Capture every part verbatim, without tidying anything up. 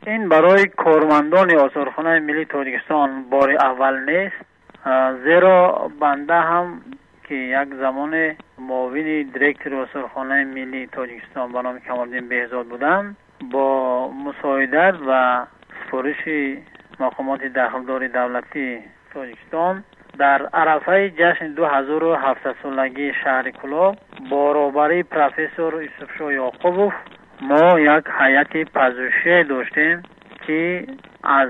این برای کارمندان آثارخانه ملی تاجیکستان بار اول نیست، زیرا بنده هم که یک زمان معاون دیرکتور آثارخانه ملی تاجیکستان به نام کمال‌الدین بهزاد بودم، با مساعدت و سفارش مقامات داخلدار دولتی تاجیکستان در عرفه جشن دو هزار و هفتصد سالگی شهر کلاب با رهبری پروفسور یوسفشاه یعقوبوف ما یک هیئت پژوهشی داشتیم که از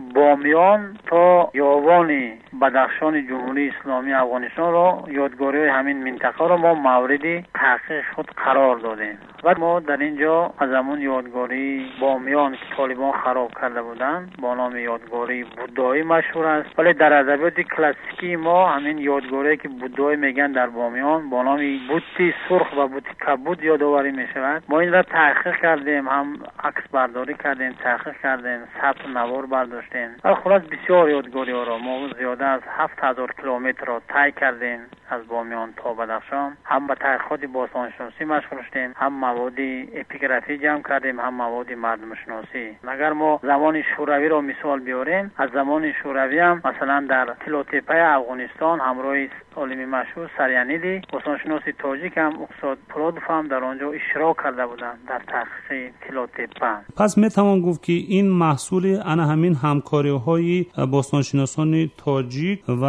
بامیان تا یاوان بدخشان جمهوری اسلامی افغانستان را یادگاری همین منطقه را ما مورد تحقیق خود قرار دادیم و ما در اینجا از همون یادگاری بامیان که طالبان خراب کرده بودند با نام یادگاری بودایی مشهور است، ولی در ادبیات کلاسیکی ما همین یادگاری که بودایی میگن در بامیان با نام بوتی سرخ و بوتی کبود یادآوری می شود. ما این را تحقیق کردیم، هم عکس برداری کردیم، تحقیق کردیم، ثبت نوار برداشتیم. خلاص بسیار یادگاری ها را ما زیاده از هفت هزار کیلومتر را طی کردیم از بامیان تا بدخشان. هم به تحقیقات باستانشناسی مشغول شدیم، هم مواد اپیگرافی جمع کردیم، هم مواد مردم شناسی. اگر ما زمان شوروی را مثال بیاریم، از زمان شوروی هم مثلا در تلوتپه افغانستان همراه عالم مشهور سریانیدی باستانشناس تاجیک هم استاد پولادوف هم در آنجا اشتراک کرده بودند در تحقیق تلوتپه. پس میتوان گفت که این محصول انا همین همکاری‌های باستانشناسان تاجیک و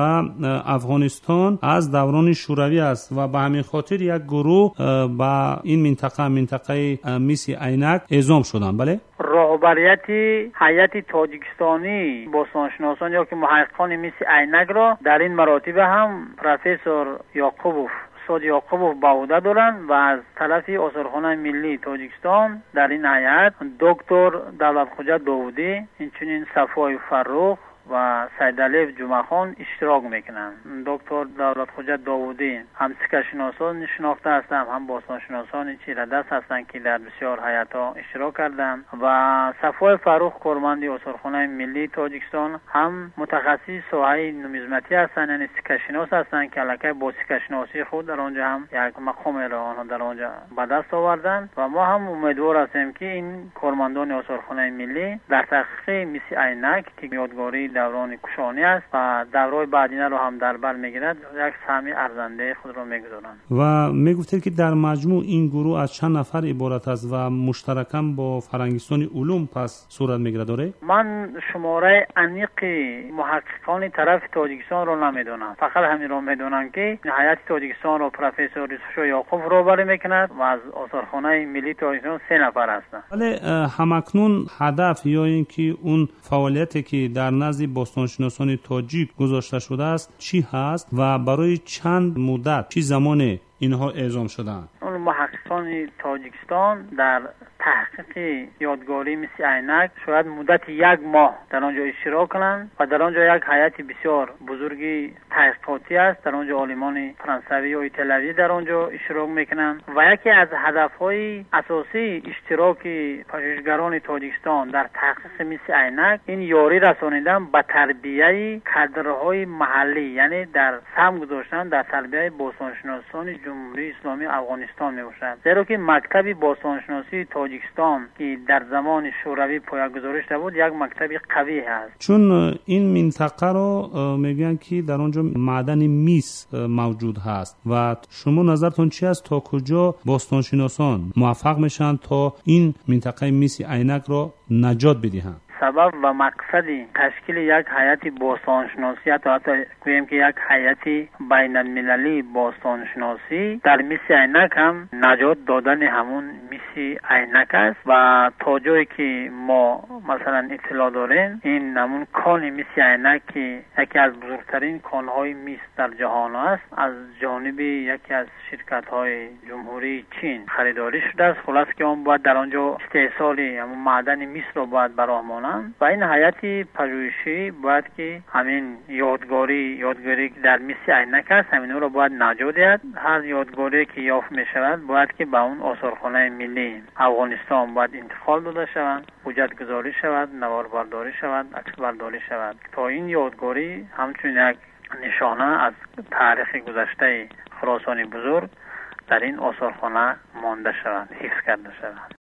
افغانستان از دوران شوروی است و به همین خاطر یک گروه با این منطقه منطقه میس عینک اعزام شدند. بله، رهبریت هیئت تاجیکستانی باستانشناسان یا که محققان میس عینک را در این مراتب هم پروفسور یعقوبوف استاد یعقوبوف به عهده دارند و از طرف آثارخانه ملی تاجیکستان در این هیئت دکتر دولتخوجا داودی، همچنین صفای فرخ و سیدعلی جمعخان اشتراک میکنند. دکتر دولتخوجا داودی هم سکشناسان شناخته هستند، هم باستانشناسان چیره دست هستند که در بسیار هیئت‌ها اشتراک کردند و صفای فرخ کارمند آثارخانه ملی تاجیکستان هم متخصص ساحه نومیزماتی هستند، یعنی سکشناس هستند که البته با سکشناسی خود در آنجا هم یک مقام را آنها در آنجا به دست آوردند و ما هم امیدوار هستیم که این کارمندان آثارخانه ملی در تحقیق میس عینک که یادگاری دوران کشانی است و دورای بعدینه رو هم در بر میگیرد یک سهم ارزنده خود رو میگذارند. و میگفتید که در مجموع این گروه از چند نفر عبارت است و مشترکاً با فرنگستان علوم پس صورت میگیرد؟ داره من شماره انیق محققان طرف تاجیکستان رو نمیدونم، فقط همین رو میدونم که هیئت تاجیکستان رو پروفسور یوسفشاه یعقوب رهبری میکند و از آثارخانه ملی تاجیکستان سه نفر هستند. ولی همکنون هدف یا اینکه اون فعالیتی که در نزد باستانشناسان تاجیک گذاشته شده است چی هست و برای چند مدت چی زمان اینها اعزام شدند؟ اون محققان تاجیکستان در تحقیق یادگاری مثل عینک شاید مدت یک ماه در آنجا اشتراک کنند و در آنجا یک هیئت بسیار بزرگی تحقیقاتی است، در آنجا عالمان فرانسوی و ایتالیایی در آنجا اشتراک میکنند و یکی از هدفهای اساسی اشتراک پژوهشگران تاجیکستان در تحقیق مثل عینک این یاری رسانیدن به تربیه کادرهای محلی، یعنی در سهم گذاشتن در تربیه باستانشناسان جمهوری اسلامی افغانستان میباشد، زیرا که مکتب باستانشناسی تاجیکستان که در زمان شوروی پایه‌گذاری شده بود یک مکتب قوی است. چون این منطقه رو میگن که در اونجا معدن میس موجود هست و شما نظرتون چی است تا کجا باستانشناسان موفق میشن تا این منطقه میس عینک رو نجات بدهند؟ سبب و مقصد تشکیل یک هیئت باستانشناسی حتی حتی گوییم که یک هیئت بین المللی باستانشناسی در میس عینک هم نجات دادن همون میس عینک است و تا جایی که ما مثلا اطلاع داریم این همون کان میس عینک که یکی از بزرگترین کانهای میس در جهان است از جانب یکی از شرکت های جمهوری چین خریداری شده است. خلاص که اون باید در آنجا استحصال همون معدن میس رو باید براهمانند و این هیئت پژوهشی باید که همین یادگاری یادگاری که در میس عینک است همین رو باید نجات دهد. هر یادگاری که یافت می شود باید که به اون آثارخانه ملی افغانستان باید انتقال داده شود، حجت گذاری شود، نوار برداری شود، عکس برداری شود تا این یادگاری همچون یک نشانه از تاریخ گذشته خراسان بزرگ در این آثارخانه مانده شود، حفظ کرده شود.